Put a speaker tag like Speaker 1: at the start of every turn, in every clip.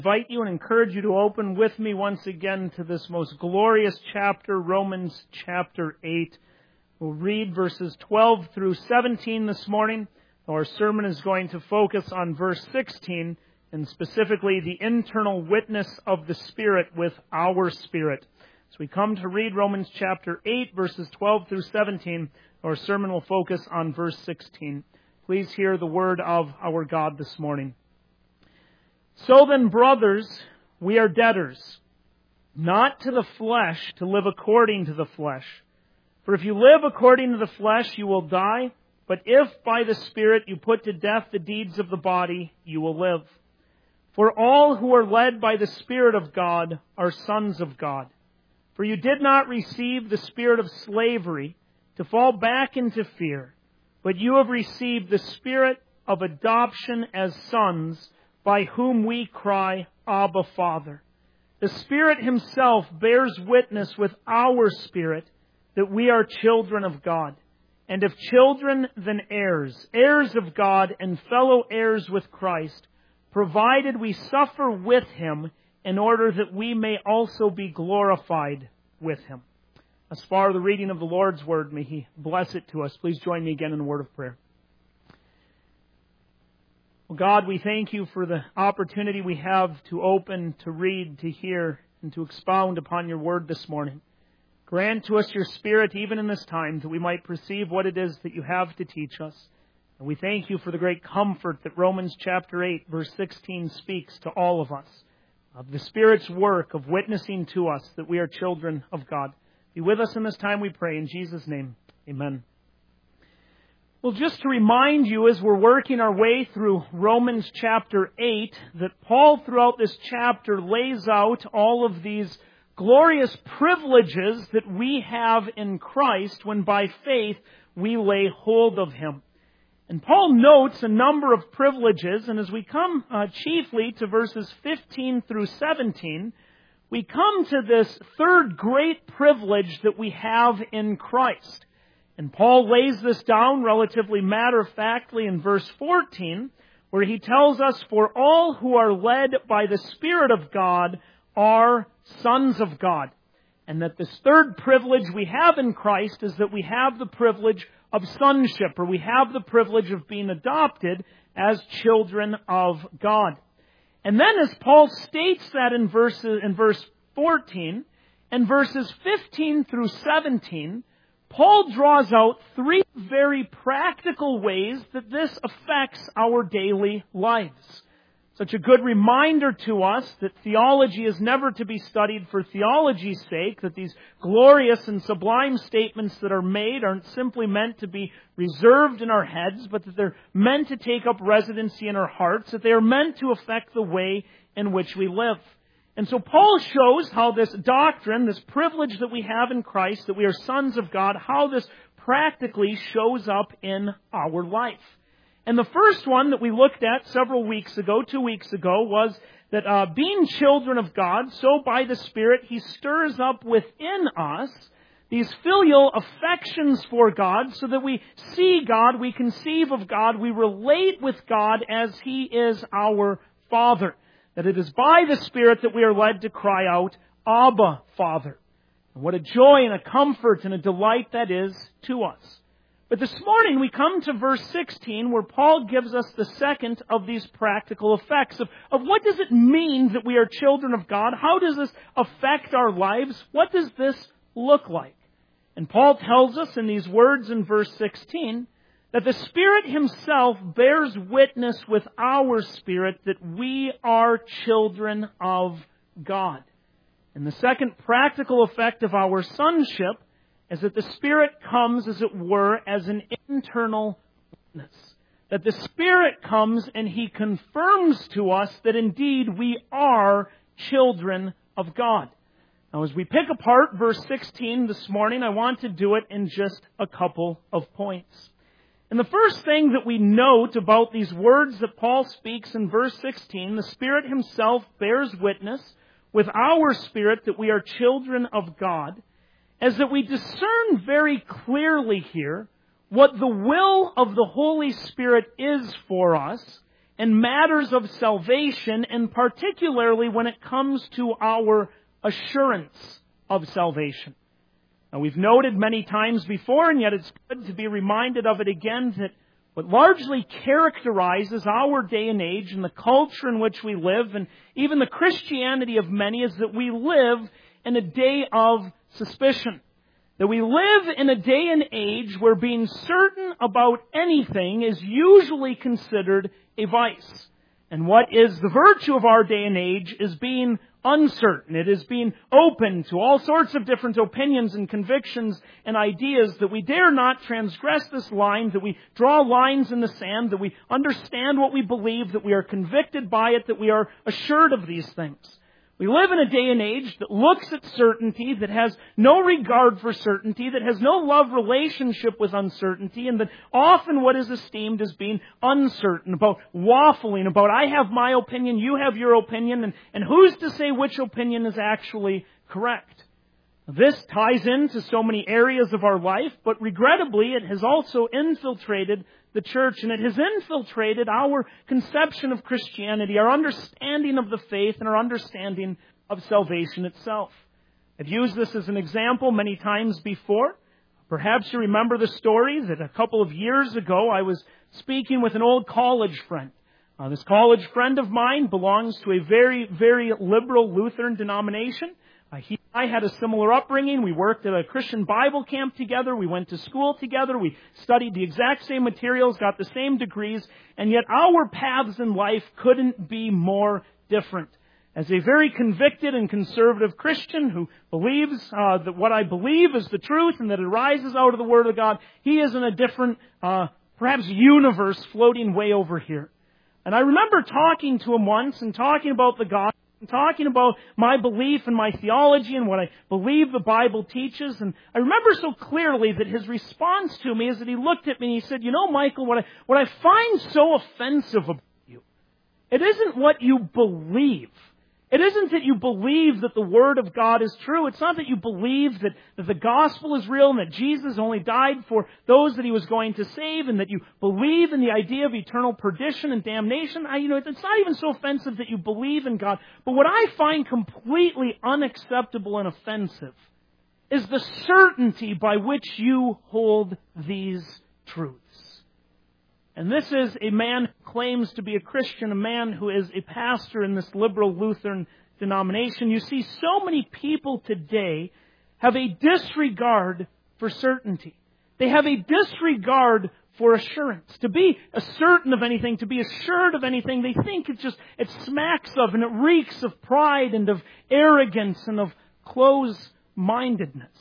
Speaker 1: Invite you and encourage you to open with me once again to this most glorious chapter, Romans chapter 8. We'll read verses 12 through 17 this morning. Our sermon is going to focus on verse 16 and specifically the internal witness of the Spirit with our spirit. As we come to read Romans chapter 8, verses 12 through 17, our sermon will focus on verse 16. Please hear the word of our God this morning. So then, brothers, we are debtors, not to the flesh, to live according to the flesh. For if you live according to the flesh, you will die. But if by the Spirit you put to death the deeds of the body, you will live. For all who are led by the Spirit of God are sons of God. For you did not receive the spirit of slavery to fall back into fear, but you have received the Spirit of adoption as sons, by whom we cry, Abba, Father. The Spirit Himself bears witness with our spirit that we are children of God. And if children, then heirs, heirs of God and fellow heirs with Christ, provided we suffer with Him in order that we may also be glorified with Him. As far as the reading of the Lord's Word, may He bless it to us. Please join me again in a word of prayer. Well, God, we thank You for the opportunity we have to open, to read, to hear, and to expound upon Your Word this morning. Grant to us Your Spirit even in this time, that we might perceive what it is that You have to teach us. And we thank You for the great comfort that Romans chapter 8, verse 16 speaks to all of us, of the Spirit's work of witnessing to us that we are children of God. Be with us in this time, we pray. In Jesus' name, amen. Well, just to remind you as we're working our way through Romans chapter 8, that Paul throughout this chapter lays out all of these glorious privileges that we have in Christ when by faith we lay hold of Him. And Paul notes a number of privileges, and as we come chiefly to verses 15 through 17, we come to this third great privilege that we have in Christ. And Paul lays this down relatively matter-of-factly in verse 14, where he tells us, for all who are led by the Spirit of God are sons of God. And that this third privilege we have in Christ is that we have the privilege of sonship, or we have the privilege of being adopted as children of God. And then as Paul states that in verse 14, and verses 15 through 17, Paul draws out three very practical ways that this affects our daily lives. Such a good reminder to us that theology is never to be studied for theology's sake, that these glorious and sublime statements that are made aren't simply meant to be reserved in our heads, but that they're meant to take up residency in our hearts, that they are meant to affect the way in which we live. And so Paul shows how this doctrine, this privilege that we have in Christ, that we are sons of God, how this practically shows up in our life. And the first one that we looked at 2 weeks ago, was that being children of God, so by the Spirit He stirs up within us these filial affections for God, so that we see God, we conceive of God, we relate with God as He is our Father. That it is by the Spirit that we are led to cry out, Abba, Father. And what a joy and a comfort and a delight that is to us. But this morning we come to verse 16 where Paul gives us the second of these practical effects of what does it mean that we are children of God? How does this affect our lives? What does this look like? And Paul tells us in these words in verse 16 that the Spirit Himself bears witness with our spirit that we are children of God. And the second practical effect of our sonship is that the Spirit comes, as it were, as an internal witness. That the Spirit comes and He confirms to us that indeed we are children of God. Now, as we pick apart verse 16 this morning, I want to do it in just a couple of points. And the first thing that we note about these words that Paul speaks in verse 16, the Spirit Himself bears witness with our spirit that we are children of God, is that we discern very clearly here what the will of the Holy Spirit is for us, and matters of salvation, and particularly when it comes to our assurance of salvation. Now, we've noted many times before, and yet it's good to be reminded of it again, that what largely characterizes our day and age and the culture in which we live, and even the Christianity of many, is that we live in a day of suspicion. That we live in a day and age where being certain about anything is usually considered a vice. And what is the virtue of our day and age is being uncertain. It is being open to all sorts of different opinions and convictions and ideas, that we dare not transgress this line, that we draw lines in the sand, that we understand what we believe, that we are convicted by it, that we are assured of these things. We live in a day and age that looks at certainty, that has no regard for certainty, that has no love relationship with uncertainty, and that often what is esteemed as being uncertain, about waffling, about I have my opinion, you have your opinion, and who's to say which opinion is actually correct? This ties into so many areas of our life, but regrettably it has also infiltrated the church, and it has infiltrated our conception of Christianity, our understanding of the faith, and our understanding of salvation itself. I've used this as an example many times before. Perhaps you remember the story that a couple of years ago I was speaking with an old college friend. This college friend of mine belongs to a very, very liberal Lutheran denomination. He and I had a similar upbringing. We worked at a Christian Bible camp together. We went to school together. We studied the exact same materials, got the same degrees, and yet our paths in life couldn't be more different. As a very convicted and conservative Christian who believes that what I believe is the truth and that it arises out of the Word of God, he is in a different, perhaps universe floating way over here. And I remember talking to him once and talking about the gospel, talking about my belief and my theology and what I believe the Bible teaches. And I remember so clearly that his response to me is that he looked at me and he said, "You know, Michael, what I find so offensive about you, it isn't what you believe. It isn't that you believe that the Word of God is true. It's not that you believe that the gospel is real and that Jesus only died for those that He was going to save, and that you believe in the idea of eternal perdition and damnation. It's not even so offensive that you believe in God. But what I find completely unacceptable and offensive is the certainty by which you hold these truths." And this is a man who claims to be a Christian, a man who is a pastor in this liberal Lutheran denomination. You see, so many people today have a disregard for certainty. They have a disregard for assurance. To be certain of anything, to be assured of anything, they think it smacks of and it reeks of pride and of arrogance and of close-mindedness.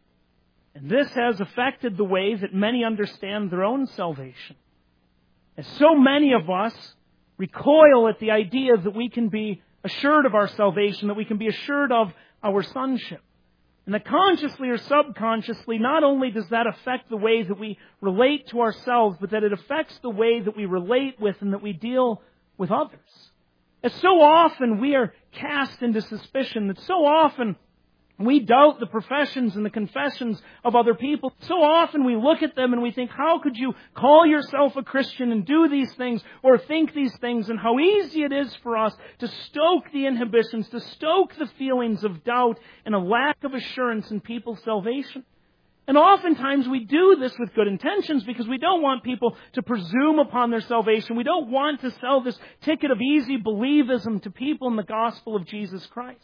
Speaker 1: And this has affected the way that many understand their own salvation. As so many of us recoil at the idea that we can be assured of our salvation, that we can be assured of our sonship. And that consciously or subconsciously, not only does that affect the way that we relate to ourselves, but that it affects the way that we relate with and that we deal with others. As so often we are cast into suspicion, that so often we doubt the professions and the confessions of other people. So often we look at them and we think, how could you call yourself a Christian and do these things or think these things? And how easy it is for us to stoke the inhibitions, to stoke the feelings of doubt and a lack of assurance in people's salvation. And oftentimes we do this with good intentions because we don't want people to presume upon their salvation. We don't want to sell this ticket of easy believism to people in the gospel of Jesus Christ.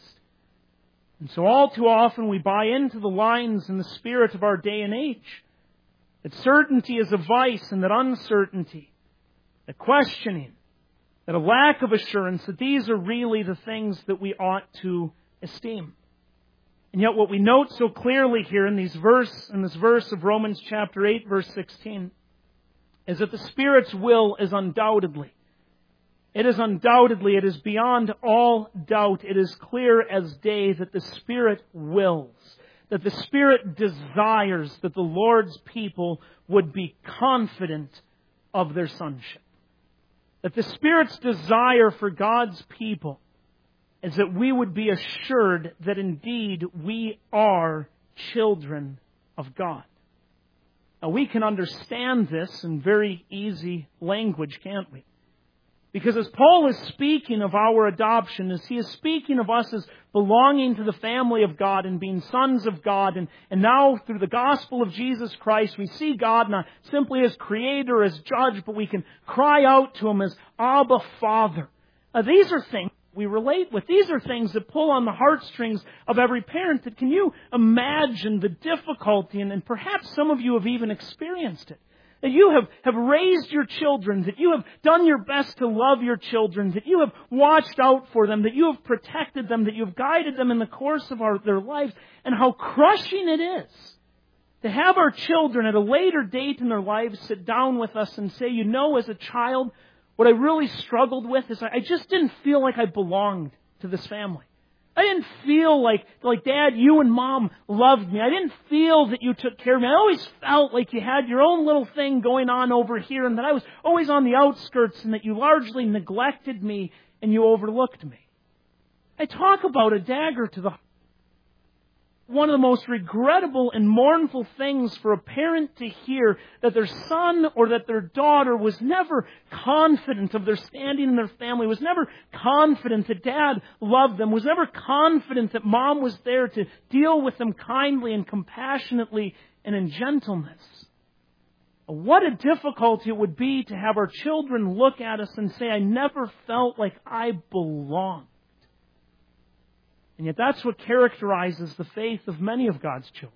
Speaker 1: And so all too often we buy into the lines and the spirit of our day and age. That certainty is a vice and that uncertainty, that questioning, that a lack of assurance, that these are really the things that we ought to esteem. And yet what we note so clearly here in this verse of Romans chapter 8, verse 16, is that the Spirit's will is undoubtedly, it is beyond all doubt, it is clear as day that the Spirit wills, that the Spirit desires that the Lord's people would be confident of their sonship. That the Spirit's desire for God's people is that we would be assured that indeed we are children of God. Now we can understand this in very easy language, can't we? Because as Paul is speaking of our adoption, as he is speaking of us as belonging to the family of God and being sons of God, and now through the gospel of Jesus Christ, we see God not simply as creator, as judge, but we can cry out to Him as Abba, Father. These are things we relate with. These are things that pull on the heartstrings of every parent. That can you imagine the difficulty, and perhaps some of you have even experienced it. That you have raised your children, that you have done your best to love your children, that you have watched out for them, that you have protected them, that you have guided them in the course of their lives, and how crushing it is to have our children at a later date in their lives sit down with us and say, you know, as a child, what I really struggled with is I just didn't feel like I belonged to this family. I didn't feel like Dad, you and Mom loved me. I didn't feel that you took care of me. I always felt like you had your own little thing going on over here, and that I was always on the outskirts, and that you largely neglected me and you overlooked me. I talk about a dagger to the heart. One of the most regrettable and mournful things for a parent to hear, that their son or that their daughter was never confident of their standing in their family, was never confident that Dad loved them, was never confident that Mom was there to deal with them kindly and compassionately and in gentleness. What a difficulty it would be to have our children look at us and say, I never felt like I belonged. And yet that's what characterizes the faith of many of God's children.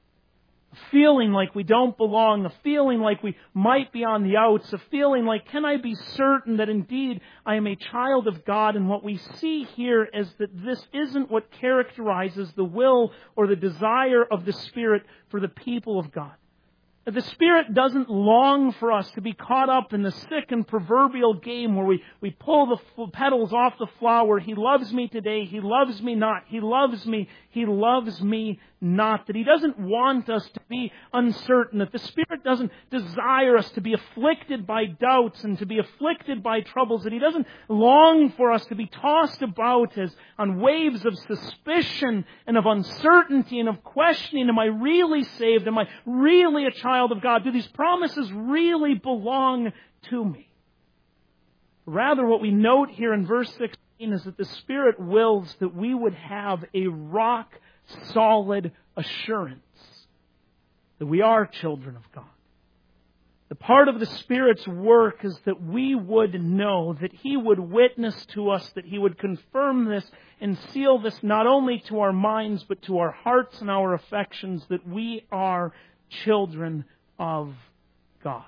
Speaker 1: A feeling like we don't belong, a feeling like we might be on the outs, a feeling like, can I be certain that indeed I am a child of God? And what we see here is that this isn't what characterizes the will or the desire of the Spirit for the people of God. The Spirit doesn't long for us to be caught up in the sick and proverbial game where we pull the petals off the flower. He loves me today. He loves me not. He loves me. He loves me not. That He doesn't want us to be uncertain. That the Spirit doesn't desire us to be afflicted by doubts and to be afflicted by troubles. That He doesn't long for us to be tossed about as on waves of suspicion and of uncertainty and of questioning. Am I really saved? Am I really a child of God? Do these promises really belong to me? Rather, what we note here in verse 16 is that the Spirit wills that we would have a rock-solid assurance that we are children of God. The part of the Spirit's work is that we would know, that He would witness to us, that He would confirm this and seal this not only to our minds but to our hearts and our affections, that we are children of God.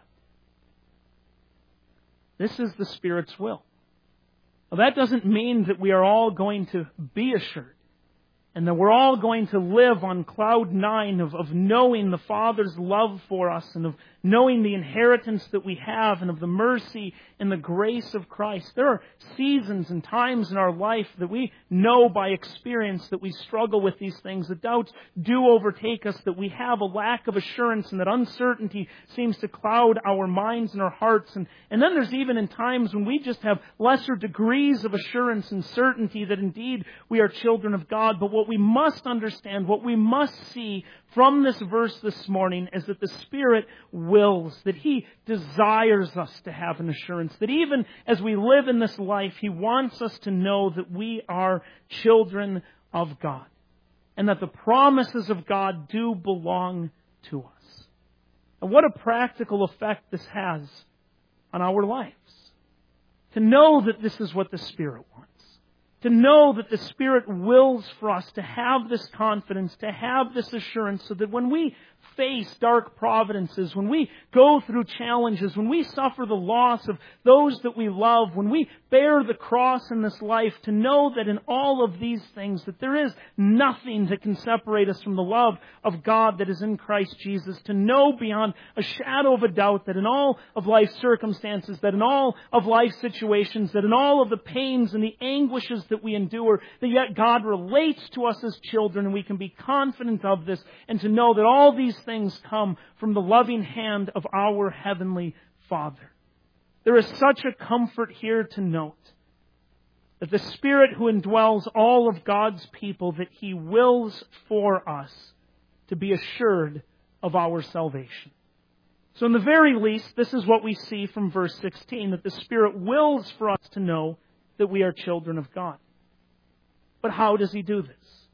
Speaker 1: This is the Spirit's will. Well, that doesn't mean that we are all going to be assured and that we're all going to live on cloud nine of knowing the Father's love for us and of knowing the inheritance that we have and of the mercy and the grace of Christ. There are seasons and times in our life that we know by experience that we struggle with these things, that doubts do overtake us, that we have a lack of assurance and that uncertainty seems to cloud our minds and our hearts. And then there's even in times when we just have lesser degrees of assurance and certainty that indeed we are children of God. But what we must understand, what we must see from this verse this morning is that the Spirit wills, that He desires us to have an assurance, that even as we live in this life, He wants us to know that we are children of God and that the promises of God do belong to us. And what a practical effect this has on our lives. To know that this is what the Spirit wants. To know that the Spirit wills for us to have this confidence, to have this assurance, so that when we face dark providences, when we go through challenges, when we suffer the loss of those that we love, when we bear the cross in this life, to know that in all of these things, that there is nothing that can separate us from the love of God that is in Christ Jesus. To know beyond a shadow of a doubt that in all of life's circumstances, that in all of life's situations, that in all of the pains and the anguishes that we endure, that yet God relates to us as children, and we can be confident of this, and to know that all these things come from the loving hand of our Heavenly Father. There is such a comfort here to note that the Spirit who indwells all of God's people, that He wills for us to be assured of our salvation. So in the very least, this is what we see from verse 16, that the Spirit wills for us to know that we are children of God. But how does He do this?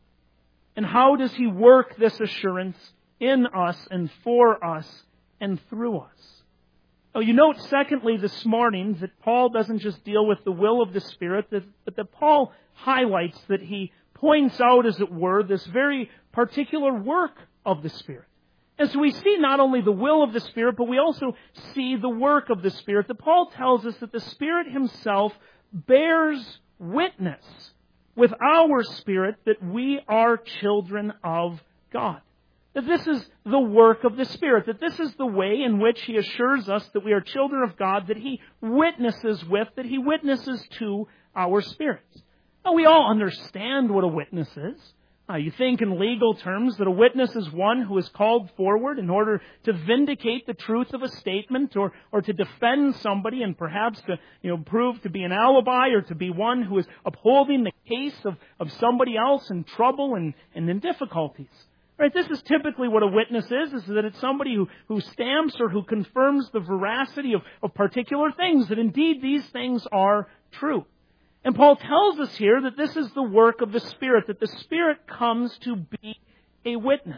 Speaker 1: And how does He work this assurance in us and for us and through us? Oh, you note, secondly, this morning, that Paul doesn't just deal with the will of the Spirit, but that Paul highlights, that he points out, as it were, this very particular work of the Spirit. And so we see not only the will of the Spirit, but we also see the work of the Spirit. That Paul tells us that the Spirit Himself bears witness with our spirit that we are children of God. That this is the work of the Spirit. That this is the way in which He assures us that we are children of God, that He witnesses with, that He witnesses to our spirits. Now, we all understand what a witness is. You think in legal terms that a witness is one who is called forward in order to vindicate the truth of a statement or to defend somebody and perhaps to prove to be an alibi or to be one who is upholding the case of somebody else in trouble and in difficulties. Right? This is typically what a witness is that it's somebody who stamps or who confirms the veracity of particular things, that indeed these things are true. And Paul tells us here that this is the work of the Spirit, that the Spirit comes to be a witness.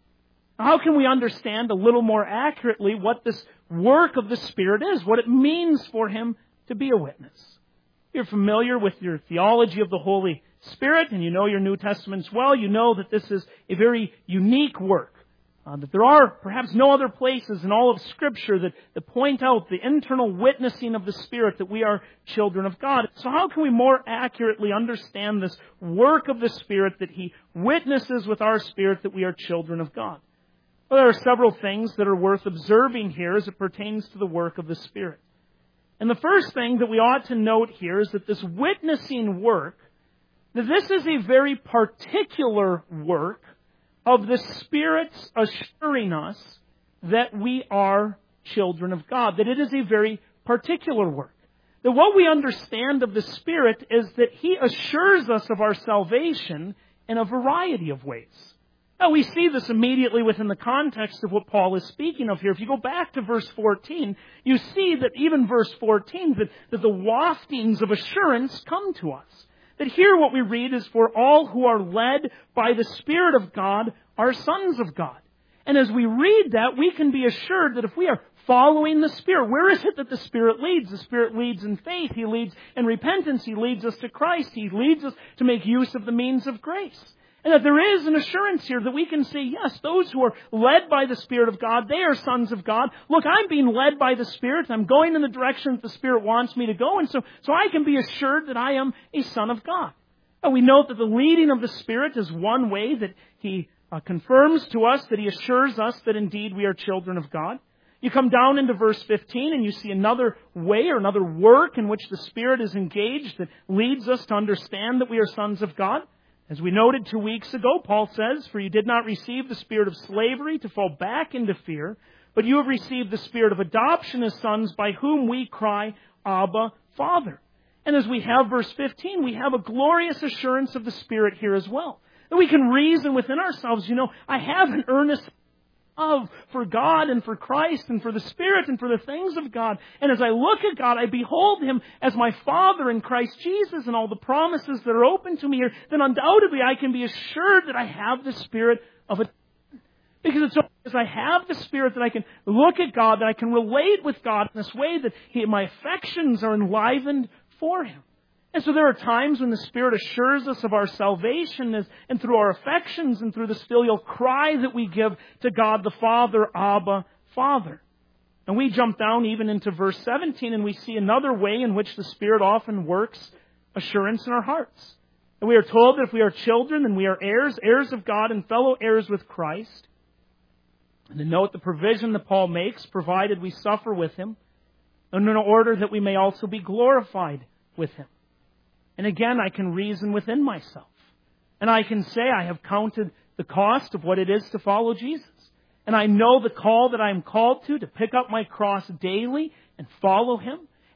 Speaker 1: How can we understand a little more accurately what this work of the Spirit is, what it means for Him to be a witness? You're familiar with your theology of the Holy Spirit, and you know your New Testaments well. You know that this is a very unique work. That there are perhaps no other places in all of Scripture that point out the internal witnessing of the Spirit that we are children of God. So how can we more accurately understand this work of the Spirit, that He witnesses with our spirit that we are children of God? Well, there are several things that are worth observing here as it pertains to the work of the Spirit. And the first thing that we ought to note here is that this witnessing work, that this is a very particular work of the Spirit's assuring us that we are children of God. That it is a very particular work. That what we understand of the Spirit is that He assures us of our salvation in a variety of ways. Now, we see this immediately within the context of what Paul is speaking of here. If you go back to verse 14, you see that even verse 14, that the waftings of assurance come to us. That here what we read is, for all who are led by the Spirit of God are sons of God. And as we read that, we can be assured that if we are following the Spirit, where is it that the Spirit leads? The Spirit leads in faith. He leads in repentance. He leads us to Christ. He leads us to make use of the means of grace. And that there is an assurance here that we can say, yes, those who are led by the Spirit of God, they are sons of God. Look, I'm being led by the Spirit. I'm going in the direction that the Spirit wants me to go. And so I can be assured that I am a son of God. And we note that the leading of the Spirit is one way that He confirms to us, that He assures us that indeed we are children of God. You come down into verse 15 and you see another way or another work in which the Spirit is engaged that leads us to understand that we are sons of God. As we noted 2 weeks ago, Paul says, for you did not receive the spirit of slavery to fall back into fear, but you have received the Spirit of adoption as sons, by whom we cry, Abba, Father. And as we have verse 15, we have a glorious assurance of the Spirit here as well. That we can reason within ourselves, I have an earnest love for God and for Christ and for the Spirit and for the things of God. And as I look at God, I behold Him as my Father in Christ Jesus and all the promises that are open to me here, then undoubtedly I can be assured that I have the Spirit of adoption. Because it's only as I have the Spirit that I can look at God, that I can relate with God in this way that my affections are enlivened for Him. And so there are times when the Spirit assures us of our salvation and through our affections and through the filial cry that we give to God the Father, Abba, Father. And we jump down even into verse 17 and we see another way in which the Spirit often works assurance in our hearts. And we are told that if we are children, then we are heirs, heirs of God and fellow heirs with Christ. And to note the provision that Paul makes, provided we suffer with Him, and in order that we may also be glorified with Him. And again, I can reason within myself. And I can say I have counted the cost of what it is to follow Jesus. And I know the call that I am called to pick up my cross daily and follow Him.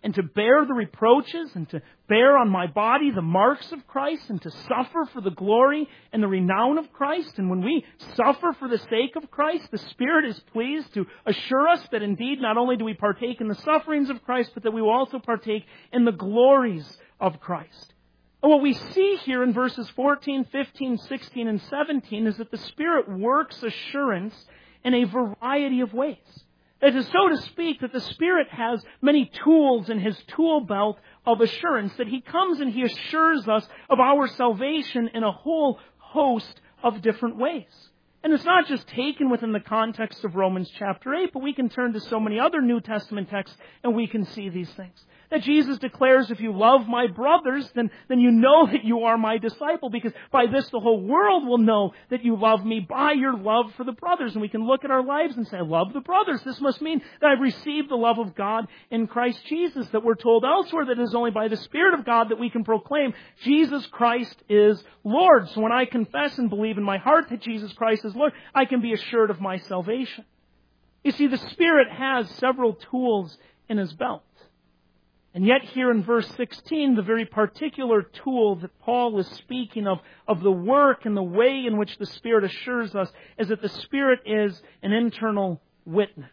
Speaker 1: and to bear the reproaches and to bear on my body the marks of Christ and to suffer for the glory and the renown of Christ. And when we suffer for the sake of Christ, the Spirit is pleased to assure us that indeed not only do we partake in the sufferings of Christ, but that we will also partake in the glories of Christ. And what we see here in verses 14, 15, 16, and 17 is that the Spirit works assurance in a variety of ways. It is, so to speak, that the Spirit has many tools in His tool belt of assurance, that He comes and He assures us of our salvation in a whole host of different ways. And it's not just taken within the context of Romans chapter 8, but we can turn to so many other New Testament texts and we can see these things. That Jesus declares, if you love my brothers, then you know that you are my disciple, because by this the whole world will know that you love me by your love for the brothers. And we can look at our lives and say, I love the brothers. This must mean that I've received the love of God in Christ Jesus. That we're told elsewhere that it is only by the Spirit of God that we can proclaim Jesus Christ is Lord. So when I confess and believe in my heart that Jesus Christ is Lord, I can be assured of my salvation. You see, the Spirit has several tools in His belt. And yet here in verse 16, the very particular tool that Paul is speaking of the work and the way in which the Spirit assures us, is that the Spirit is an internal witness.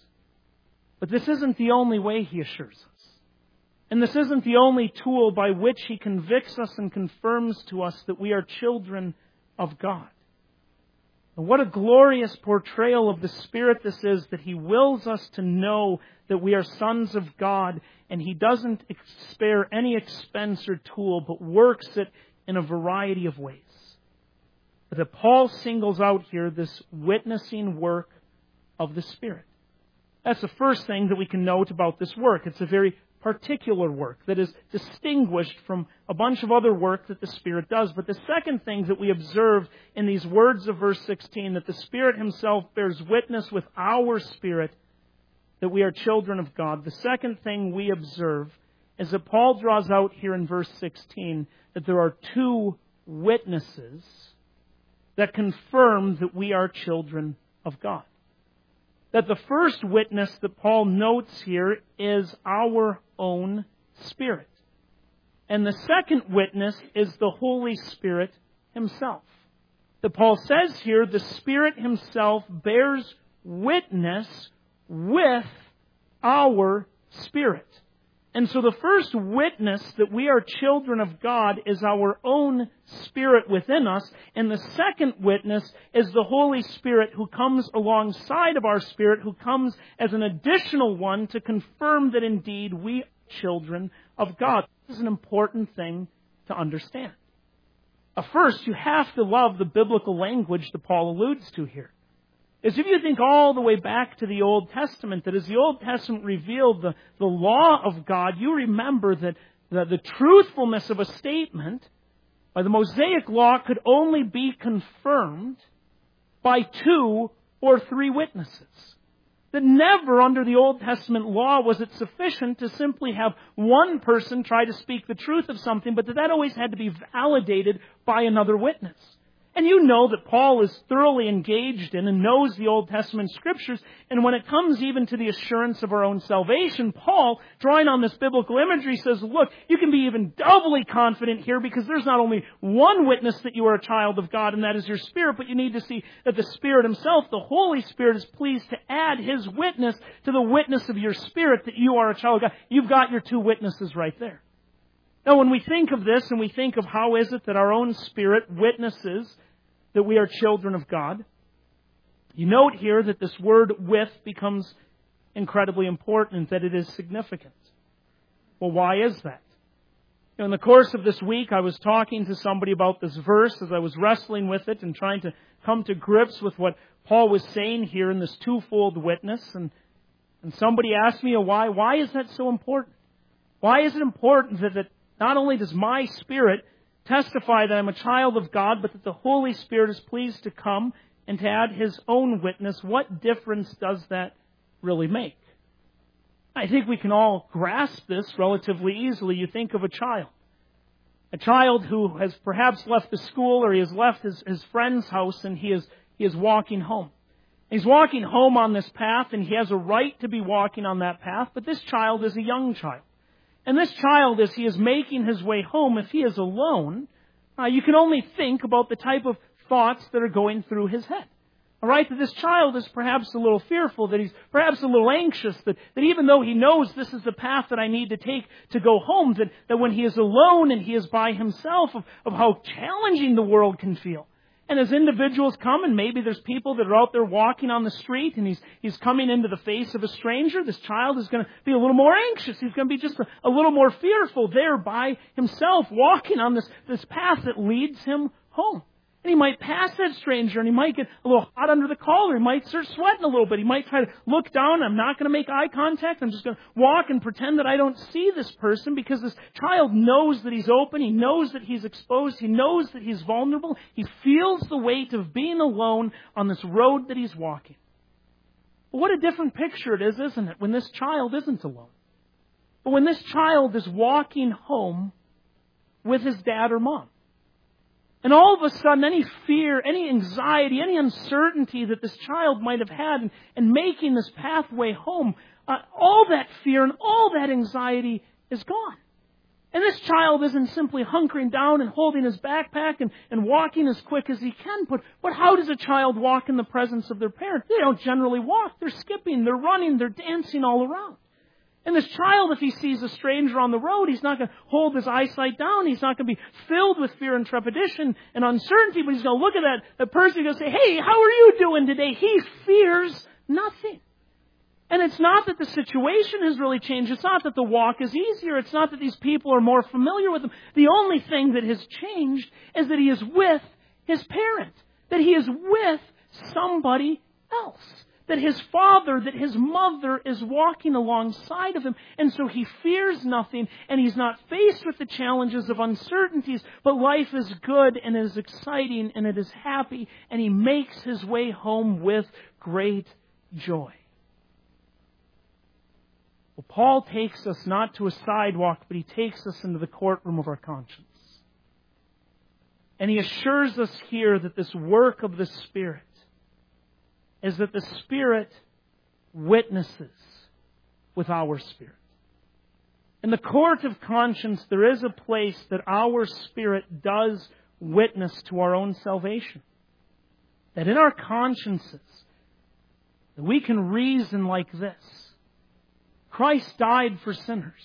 Speaker 1: But this isn't the only way He assures us. And this isn't the only tool by which He convicts us and confirms to us that we are children of God. And what a glorious portrayal of the Spirit this is, that He wills us to know that we are sons of God, and He doesn't spare any expense or tool, but works it in a variety of ways. But that Paul singles out here this witnessing work of the Spirit. That's the first thing that we can note about this work. It's a very particular work that is distinguished from a bunch of other work that the Spirit does. But the second thing that we observe in these words of verse 16, that the Spirit Himself bears witness with our spirit that we are children of God. The second thing we observe is that Paul draws out here in verse 16 that there are two witnesses that confirm that we are children of God. That the first witness that Paul notes here is our own spirit. And the second witness is the Holy Spirit Himself. That Paul says here, the Spirit Himself bears witness with our spirit. And so the first witness that we are children of God is our own spirit within us. And the second witness is the Holy Spirit, who comes alongside of our spirit, who comes as an additional one to confirm that indeed we are children of God. This is an important thing to understand. First, you have to love the biblical language that Paul alludes to here. Is if you think all the way back to the Old Testament, that as the Old Testament revealed the law of God, you remember that the truthfulness of a statement by the Mosaic law could only be confirmed by 2 or 3 witnesses. That never under the Old Testament law was it sufficient to simply have one person try to speak the truth of something, but that always had to be validated by another witness. And you know that Paul is thoroughly engaged in and knows the Old Testament Scriptures. And when it comes even to the assurance of our own salvation, Paul, drawing on this biblical imagery, says, look, you can be even doubly confident here, because there's not only one witness that you are a child of God, and that is your Spirit, but you need to see that the Spirit Himself, the Holy Spirit, is pleased to add His witness to the witness of your spirit that you are a child of God. You've got your 2 witnesses right there. Now, when we think of this and we think of how is it that our own spirit witnesses that we are children of God, you note here that this word with becomes incredibly important, that it is significant. Well, why is that? In the course of this week, I was talking to somebody about this verse as I was wrestling with it and trying to come to grips with what Paul was saying here in this twofold witness. And somebody asked me, why is that so important? Why is it important that not only does my spirit testify that I'm a child of God, but that the Holy Spirit is pleased to come and to add His own witness? What difference does that really make? I think we can all grasp this relatively easily. You think of a child who has perhaps left the school, or he has left his friend's house, and he is walking home. He's walking home on this path, and he has a right to be walking on that path, but this child is a young child. And this child, as he is making his way home, if he is alone, you can only think about the type of thoughts that are going through his head. All right, that this child is perhaps a little fearful, that he's perhaps a little anxious, that even though he knows this is the path that I need to take to go home, that when he is alone and he is by himself, of how challenging the world can feel. And as individuals come, and maybe there's people that are out there walking on the street, and he's coming into the face of a stranger, this child is going to be a little more anxious. He's going to be just a little more fearful there by himself, walking on this path that leads him home. And he might pass that stranger, and he might get a little hot under the collar. He might start sweating a little bit. He might try to look down. I'm not going to make eye contact. I'm just going to walk and pretend that I don't see this person, because this child knows that he's open. He knows that he's exposed. He knows that he's vulnerable. He feels the weight of being alone on this road that he's walking. But what a different picture it is, isn't it, when this child isn't alone? But when this child is walking home with his dad or mom. And all of a sudden, any fear, any anxiety, any uncertainty that this child might have had in making this pathway home, all that fear and all that anxiety is gone. And this child isn't simply hunkering down and holding his backpack and walking as quick as he can. But how does a child walk in the presence of their parent? They don't generally walk. They're skipping, they're running, they're dancing all around. And this child, if he sees a stranger on the road, he's not going to hold his eyesight down. He's not going to be filled with fear and trepidation and uncertainty, but he's going to look at that person and going to say, hey, how are you doing today? He fears nothing. And it's not that the situation has really changed. It's not that the walk is easier. It's not that these people are more familiar with him. The only thing that has changed is that he is with his parent, that he is with somebody else. That his father, that his mother is walking alongside of him. And so he fears nothing, and he's not faced with the challenges of uncertainties, but life is good and it is exciting and it is happy, and he makes his way home with great joy. Well, Paul takes us not to a sidewalk, but he takes us into the courtroom of our conscience. And he assures us here that this work of the Spirit is that the Spirit witnesses with our spirit. In the court of conscience, there is a place that our spirit does witness to our own salvation. That in our consciences, that we can reason like this. Christ died for sinners.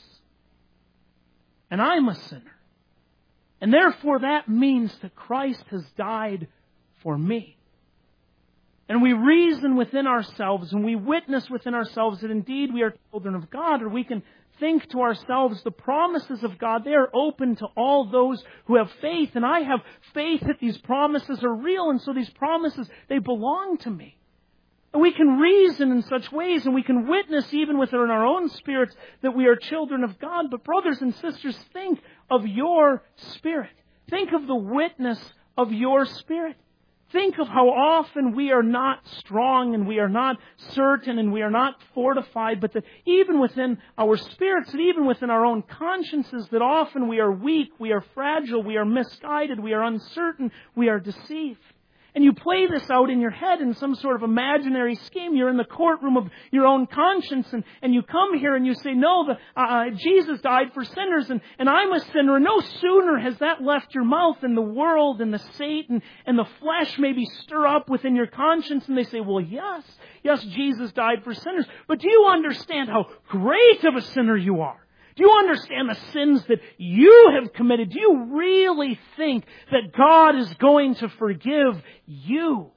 Speaker 1: And I'm a sinner. And therefore that means that Christ has died for me. And we reason within ourselves and we witness within ourselves that indeed we are children of God, or we can think to ourselves the promises of God, they are open to all those who have faith. And I have faith that these promises are real, and so these promises, they belong to me. And we can reason in such ways, and we can witness even within our own spirits that we are children of God. But brothers and sisters, think of your spirit. Think of the witness of your spirit. Think of how often we are not strong and we are not certain and we are not fortified, but that even within our spirits and even within our own consciences, that often we are weak, we are fragile, we are misguided, we are uncertain, we are deceived. And you play this out in your head in some sort of imaginary scheme. You're in the courtroom of your own conscience, and you come here and you say, no, Jesus died for sinners, and I'm a sinner. And no sooner has that left your mouth than the world and the Satan and the flesh maybe stir up within your conscience, and they say, well, yes, Jesus died for sinners. But do you understand how great of a sinner you are? Do you understand the sins that you have committed? Do you really think that God is going to forgive you?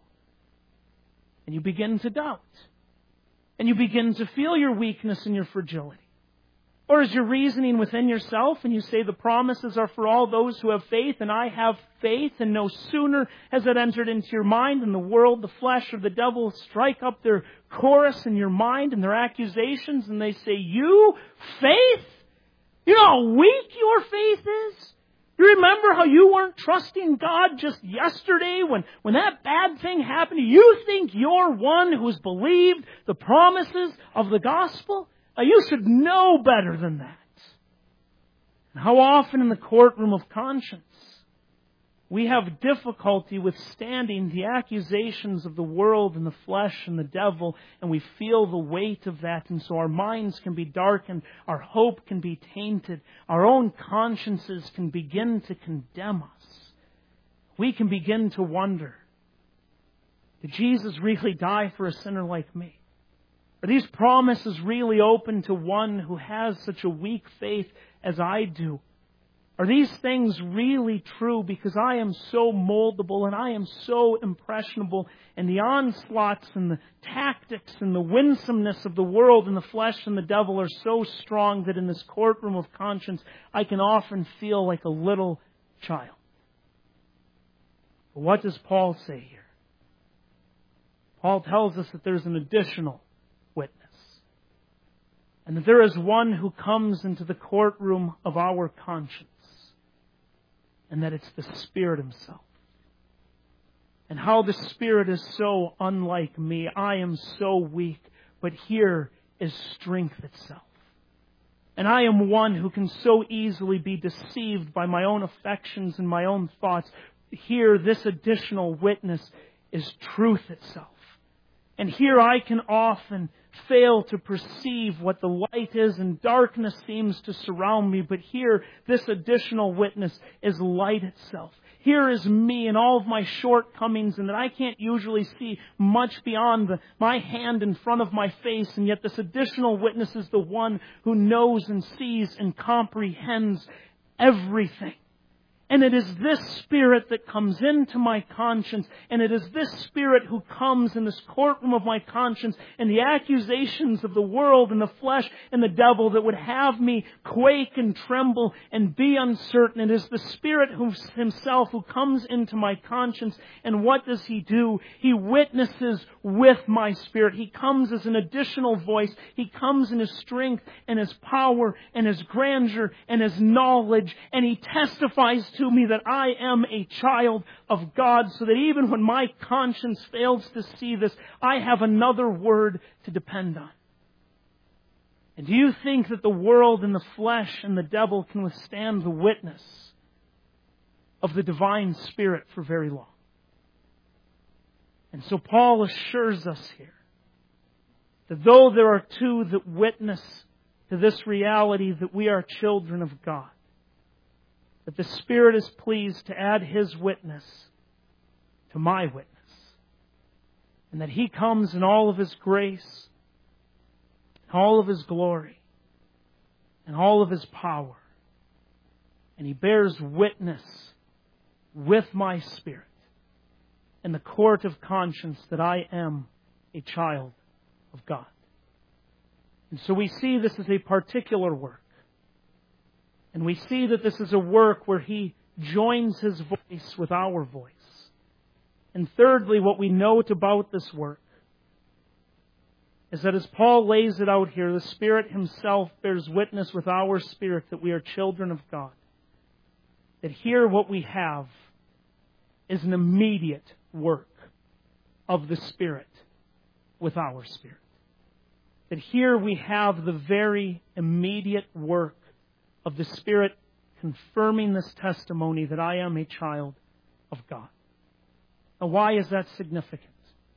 Speaker 1: And you begin to doubt. And you begin to feel your weakness and your fragility. Or is your reasoning within yourself and you say the promises are for all those who have faith, and I have faith, and no sooner has it entered into your mind than the world, the flesh, or the devil strike up their chorus in your mind and their accusations, and they say, you? Faith? You know how weak your faith is? You remember how you weren't trusting God just yesterday when that bad thing happened? You think you're one who's believed the promises of the gospel? You should know better than that. And how often in the courtroom of conscience We have difficulty withstanding the accusations of the world and the flesh and the devil, and we feel the weight of that, and so our minds can be darkened, our hope can be tainted, our own consciences can begin to condemn us. We can begin to wonder, did Jesus really die for a sinner like me? Are these promises really open to one who has such a weak faith as I do? Are these things really true? Because I am so moldable and I am so impressionable, and the onslaughts and the tactics and the winsomeness of the world and the flesh and the devil are so strong that in this courtroom of conscience I can often feel like a little child. But what does Paul say here? Paul tells us that there's an additional witness, and that there is one who comes into the courtroom of our conscience, and that it's the Spirit Himself. And how the Spirit is so unlike me. I am so weak, but here is strength itself. And I am one who can so easily be deceived by my own affections and my own thoughts. Here, this additional witness is truth itself. And here I can often fail to perceive what the light is, and darkness seems to surround me. But here, this additional witness is light itself. Here is me and all of my shortcomings, and that I can't usually see much beyond my hand in front of my face. And yet this additional witness is the one who knows and sees and comprehends everything. And it is this Spirit that comes into my conscience, and it is this Spirit who comes in this courtroom of my conscience, and the accusations of the world and the flesh and the devil that would have me quake and tremble and be uncertain. It is the Spirit Himself who comes into my conscience, and what does He do? He witnesses with my spirit. He comes as an additional voice. He comes in His strength and His power and His grandeur and His knowledge, and He testifies to me that I am a child of God, so that even when my conscience fails to see this, I have another word to depend on. And do you think that the world and the flesh and the devil can withstand the witness of the divine Spirit for very long? And so Paul assures us here that though there are two that witness to this reality that we are children of God, that the Spirit is pleased to add His witness to my witness. And that He comes in all of His grace, all of His glory, and all of His power. And He bears witness with my spirit in the court of conscience that I am a child of God. And so we see this as a particular work. And we see that this is a work where He joins His voice with our voice. And thirdly, what we note about this work is that as Paul lays it out here, the Spirit Himself bears witness with our spirit that we are children of God. That here what we have is an immediate work of the Spirit with our spirit. That here we have the very immediate work of the Spirit confirming this testimony that I am a child of God. Now, why is that significant?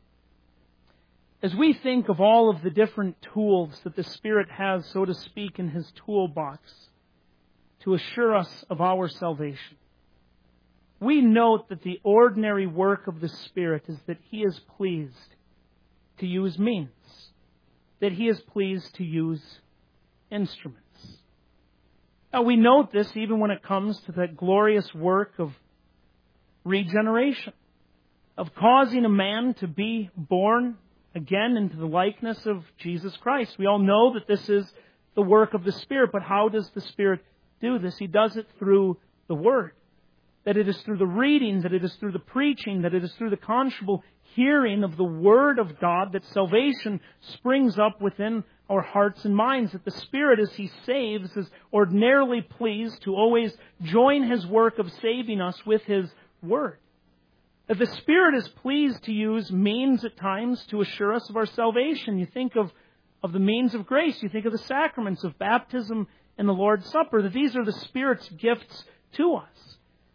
Speaker 1: As we think of all of the different tools that the Spirit has, so to speak, in His toolbox to assure us of our salvation, we note that the ordinary work of the Spirit is that He is pleased to use means, that He is pleased to use instruments. Now, we note this even when it comes to that glorious work of regeneration, of causing a man to be born again into the likeness of Jesus Christ. We all know that this is the work of the Spirit, but how does the Spirit do this? He does it through the Word. That it is through the reading, that it is through the preaching, that it is through the conscionable hearing of the Word of God that salvation springs up within our hearts and minds. That the Spirit, as He saves, is ordinarily pleased to always join His work of saving us with His Word. That the Spirit is pleased to use means at times to assure us of our salvation. You think of the means of grace. You think of the sacraments of baptism and the Lord's Supper. That these are the Spirit's gifts to us.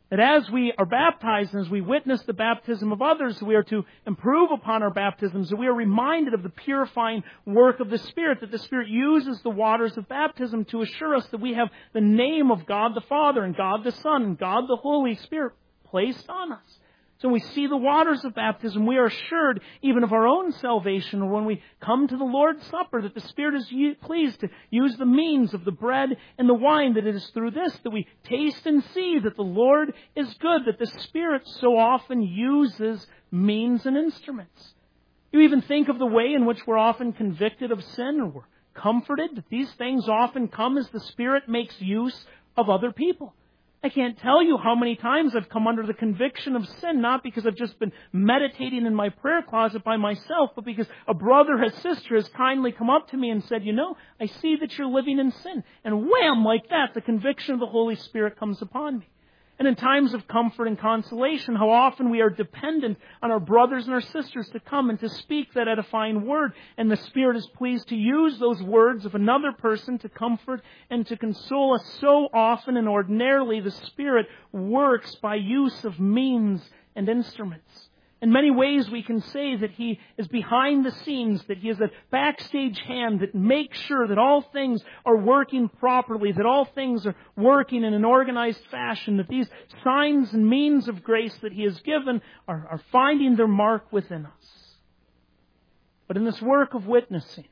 Speaker 1: That as we are baptized and as we witness the baptism of others, we are to improve upon our baptisms, that we are reminded of the purifying work of the Spirit, that the Spirit uses the waters of baptism to assure us that we have the name of God the Father and God the Son and God the Holy Spirit placed on us. So when we see the waters of baptism, we are assured even of our own salvation, or when we come to the Lord's Supper, that the Spirit is pleased to use the means of the bread and the wine, that it is through this that we taste and see that the Lord is good, that the Spirit so often uses means and instruments. You even think of the way in which we're often convicted of sin, or we're comforted, that these things often come as the Spirit makes use of other people. I can't tell you how many times I've come under the conviction of sin, not because I've just been meditating in my prayer closet by myself, but because a brother or sister has kindly come up to me and said, I see that you're living in sin. And wham, like that, the conviction of the Holy Spirit comes upon me. And in times of comfort and consolation, how often we are dependent on our brothers and our sisters to come and to speak that edifying word. And the Spirit is pleased to use those words of another person to comfort and to console us. So often and ordinarily, the Spirit works by use of means and instruments. In many ways, we can say that He is behind the scenes, that He is a backstage hand that makes sure that all things are working properly, that all things are working in an organized fashion, that these signs and means of grace that He has given are finding their mark within us. But in this work of witnessing,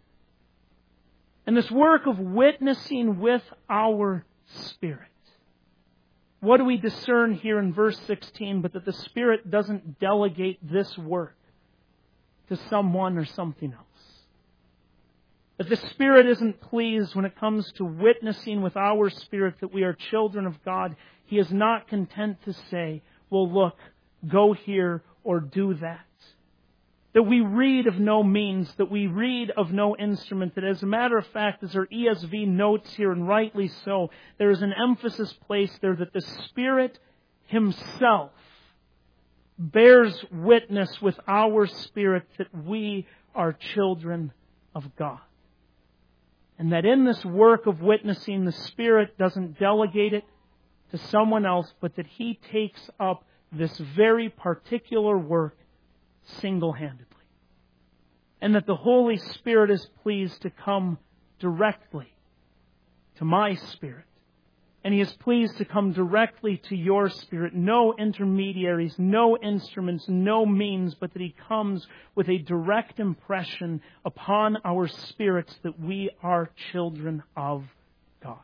Speaker 1: with our spirit, what do we discern here in verse 16? But that the Spirit doesn't delegate this work to someone or something else. That the Spirit isn't pleased when it comes to witnessing with our spirit that we are children of God. He is not content to say, well, look, go here or do that. That we read of no means, that we read of no instrument, that as a matter of fact, as our ESV notes here, and rightly so, there is an emphasis placed there that the Spirit Himself bears witness with our spirit that we are children of God. And that in this work of witnessing, the Spirit doesn't delegate it to someone else, but that He takes up this very particular work single-handedly. And that the Holy Spirit is pleased to come directly to my spirit. And He is pleased to come directly to your spirit. No intermediaries, no instruments, no means, but that He comes with a direct impression upon our spirits that we are children of God.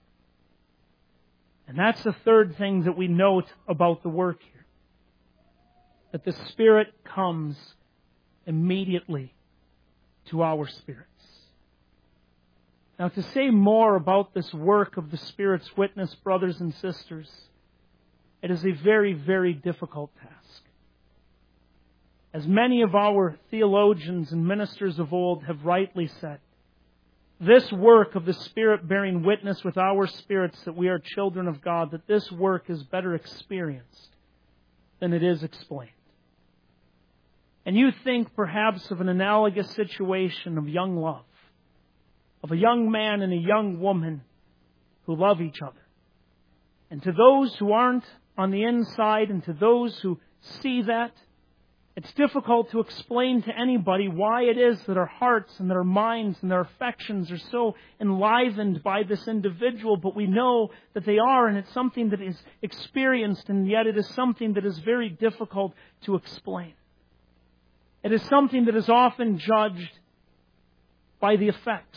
Speaker 1: And that's the third thing that we note about the work here. That the Spirit comes immediately to our spirits. Now, to say more about this work of the Spirit's witness, brothers and sisters, it is a very, very difficult task. As many of our theologians and ministers of old have rightly said, this work of the Spirit bearing witness with our spirits that we are children of God, that this work is better experienced than it is explained. And you think perhaps of an analogous situation of young love, of a young man and a young woman who love each other. And to those who aren't on the inside and to those who see that, it's difficult to explain to anybody why it is that our hearts and our minds and our affections are so enlivened by this individual, but we know that they are, and it's something that is experienced, and yet it is something that is very difficult to explain. It is something that is often judged by the effects.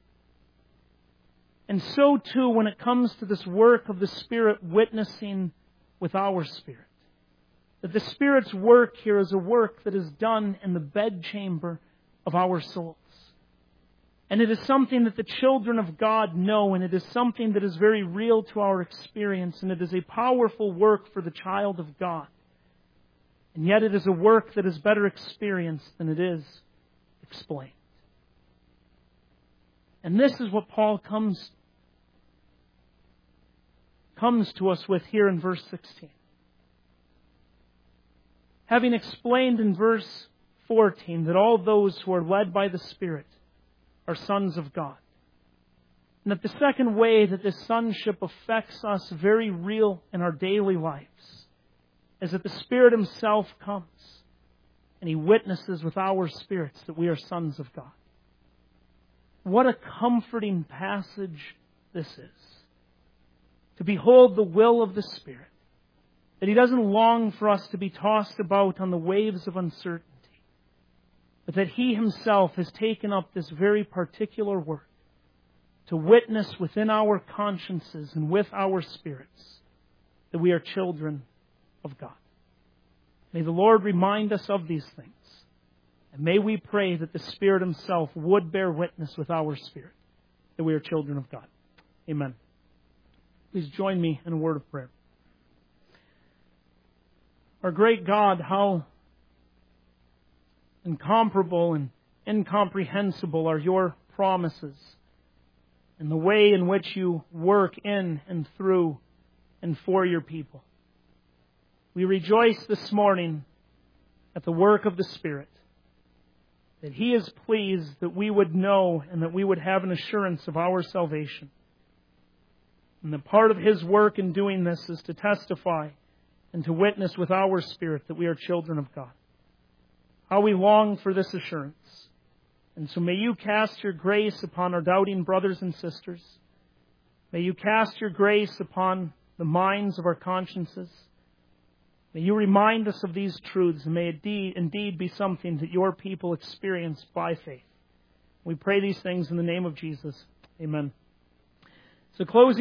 Speaker 1: And so too when it comes to this work of the Spirit witnessing with our spirit. That the Spirit's work here is a work that is done in the bedchamber of our souls. And it is something that the children of God know, and it is something that is very real to our experience, and it is a powerful work for the child of God. And yet it is a work that is better experienced than it is explained. And this is what Paul comes to us with here in verse 16. Having explained in verse 14 that all those who are led by the Spirit are sons of God. And that the second way that this sonship affects us very real in our daily lives is that the Spirit Himself comes and He witnesses with our spirits that we are sons of God. What a comforting passage this is. To behold the will of the Spirit. That He doesn't long for us to be tossed about on the waves of uncertainty. But that He Himself has taken up this very particular work to witness within our consciences and with our spirits that we are children of God. May the Lord remind us of these things. And may we pray that the Spirit Himself would bear witness with our spirit that we are children of God. Amen. Please join me in a word of prayer. Our great God, how incomparable and incomprehensible are Your promises and the way in which You work in and through and for Your people. We rejoice this morning at the work of the Spirit, that He is pleased that we would know and that we would have an assurance of our salvation. And the part of His work in doing this is to testify and to witness with our spirit that we are children of God. How we long for this assurance. And so may You cast Your grace upon our doubting brothers and sisters. May You cast Your grace upon the minds of our consciences. May You remind us of these truths, and may it indeed be something that Your people experience by faith. We pray these things in the name of Jesus. Amen. So closing